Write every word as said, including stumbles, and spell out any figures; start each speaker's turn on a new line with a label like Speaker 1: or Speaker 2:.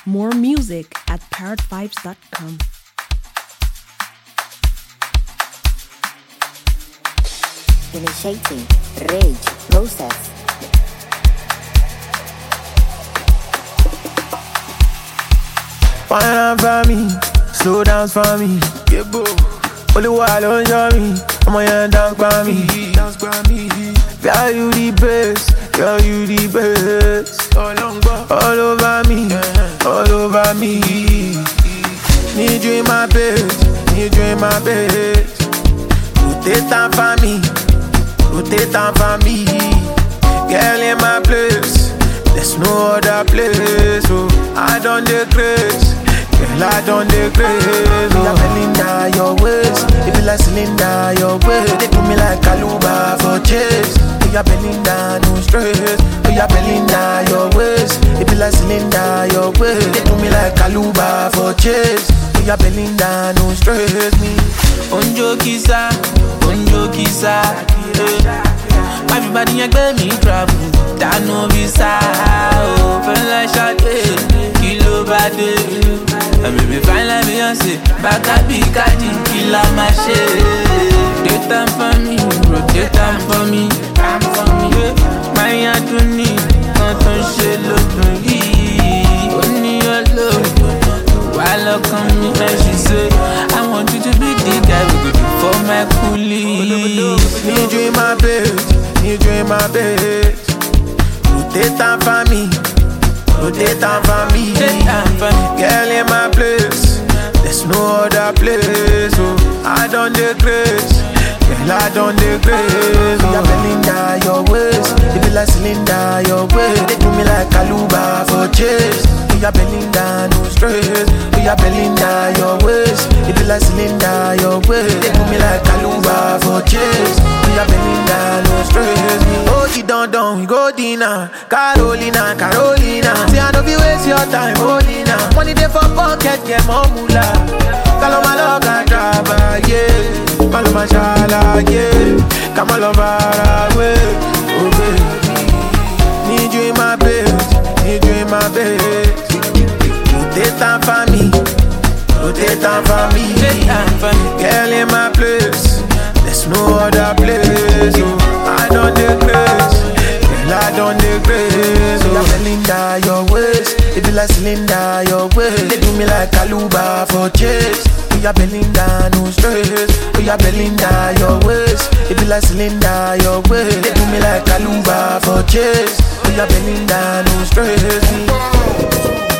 Speaker 1: More music at parrot vibes dot com.
Speaker 2: Initiating rage process.
Speaker 3: Wine up for me, slow down for me. Yeah, boo. Only while on show me, I'm on your dance for me. Dance for me. Girl, you the best, girl, you the best. All over me, all over me. Need you in my bed, need you in my bed. You take time for me, you take time for me. Girl in my place, there's no other place. Oh, I don't decrease, girl, I don't decrease. Oh, you're Belinda, your waist, it be like cylinder, your waist. They do me like Kaluba for chase. Oh, you're Belinda, no stress. Oh, you're Belinda, your waist, it be like cylinder, your waist. They do me like Kaluba for chase. Oh, you're Belinda, no stress me. Onjo kisa, onjo kisa, eh. Everybody ain't get me trouble. That no visa, oh, feel like Sade, kilo bade. And baby fine like Beyonce, back up big cardi, kill out my shit. Take time for me, bro, take time for me, time for me. My Anthony, can't on shit, look on ye. Only your love, while I come in and she say, I want you to be the guy we go do for my coolie. Need you in my bed, need you in my bed. Take time for me, oh, take time for me. Girl in my place, there's no other place. Oh, I don't decrease, girl, I don't decrease. Oh, you're Belinda, your waist, it be like cylinder, your waist. They do me like Kaluba for chase. Oh, you're Belinda, no stress. Oh, you're Belinda, your waist, it be like cylinder, your waist. They do me like Kaluba for chase. Oh, you're Belinda, no stress. Oh, you don't don't go dinner, Carolina, Carolina. See, I don't be waste your time, Olina. Money dey for pocket, get more moolah. Call my love, I drive, yeah. Malo mashallah, yeah. Come all over away, oh baby. Need you in my bed, need you in my bed. You take time for me, you take time for me. Girl in my place, there's no other place. Oh, I don't decrease, girl, I don't decrease. Oh, you're Belinda, your waist, it be like cylinder, your waist. They do me like Kaluba for chase. Oh, you're Belinda, no stress. Oh, you're Belinda, your waist, it be like cylinder, your waist. They do me like Kaluba for chase. Oh, you're Belinda, no stress.